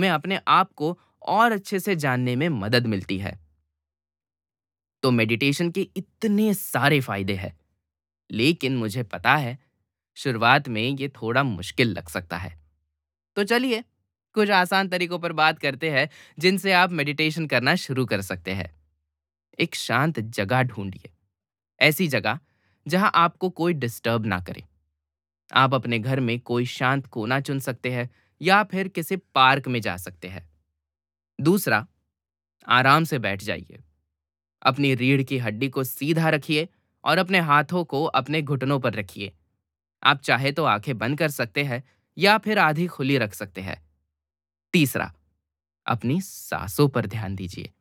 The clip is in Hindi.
में अपने आप को और अच्छे से जानने में मदद मिलती है। तो मेडिटेशन के इतने सारे फायदे हैं, लेकिन मुझे पता है शुरुआत में ये थोड़ा मुश्किल लग सकता है। तो चलिए कुछ आसान तरीकों पर बात करते हैं जिनसे आप मेडिटेशन करना शुरू कर सकते हैं। एक शांत जगह ढूंढिए, ऐसी जगह जहां आपको कोई डिस्टर्ब ना करे। आप अपने घर में कोई शांत कोना चुन सकते हैं या फिर किसी पार्क में जा सकते हैं। दूसरा, आराम से बैठ जाइए। अपनी रीढ़ की हड्डी को सीधा रखिए और अपने हाथों को अपने घुटनों पर रखिए। आप चाहे तो आंखें बंद कर सकते हैं या फिर आधी खुली रख सकते हैं। तीसरा, अपनी सांसों पर ध्यान दीजिए।